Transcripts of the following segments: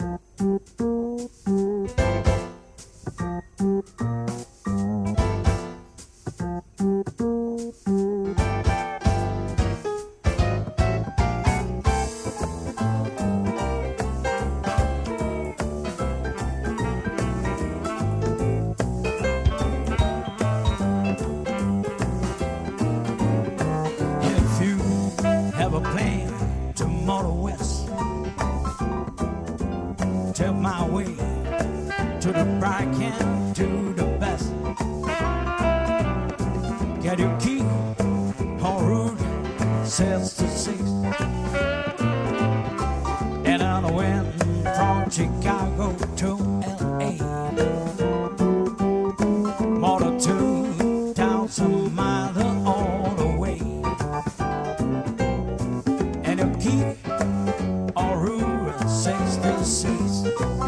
If you have a plan to motor west, take my way to the bright can do the best. Get your key on Route 66, and on the wind from Chicago to LA, more than 2,000 miles all the way, and you keep on Route 66.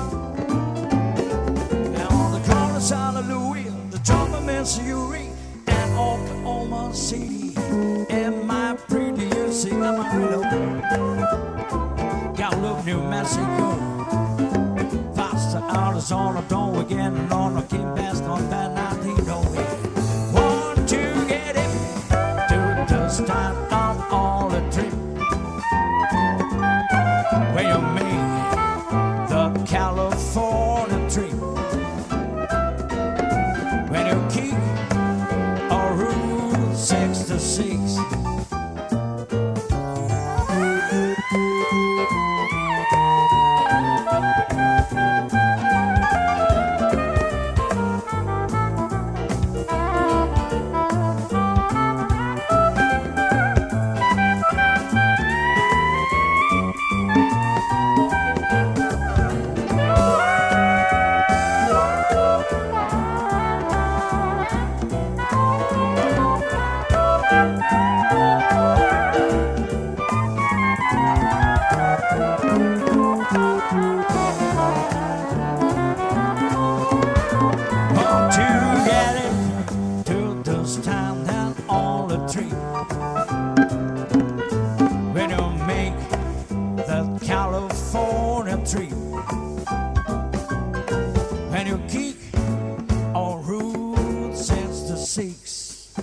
And on the corners of Louisville, the drum of Missouri, and Oklahoma City, and my pretty UC Amarillo, Gallup, New Mexico, Foster, Arizona, don't we get on the Key West, on Bernardino. Want to get it to the start of all the trip, when you make the California trip, when you keep on Route 66. Want to get it to this town and all the trip, when you make the California trip, when you kick on Route 66,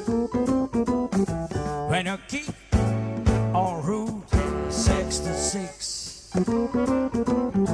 when you kick on Route 66.